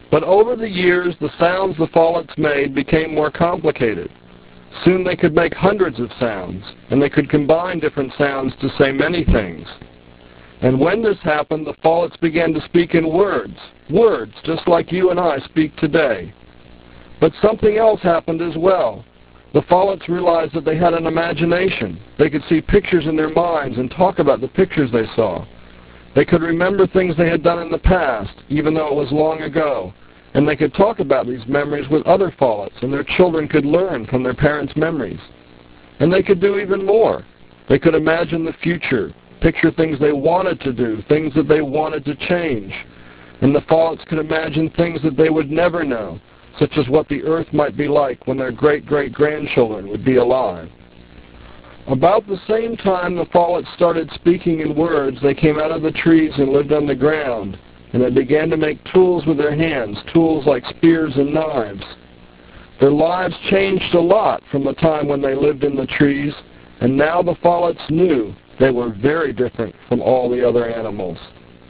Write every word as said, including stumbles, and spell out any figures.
But over the years, the sounds the Follets made became more complicated. Soon they could make hundreds of sounds, and they could combine different sounds to say many things. And when this happened, the Follets began to speak in words, words just like you and I speak today. But something else happened as well. The Follets realized that they had an imagination. They could see pictures in their minds and talk about the pictures they saw. They could remember things they had done in the past, even though it was long ago. And they could talk about these memories with other Follets, and their children could learn from their parents' memories. And they could do even more. They could imagine the future, picture things they wanted to do, things that they wanted to change. And the Follets could imagine things that they would never know, such as what the earth might be like when their great-great-grandchildren would be alive. About the same time the Follets started speaking in words, they came out of the trees and lived on the ground, and they began to make tools with their hands, tools like spears and knives. Their lives changed a lot from the time when they lived in the trees, and now the Follets knew they were very different from all the other animals.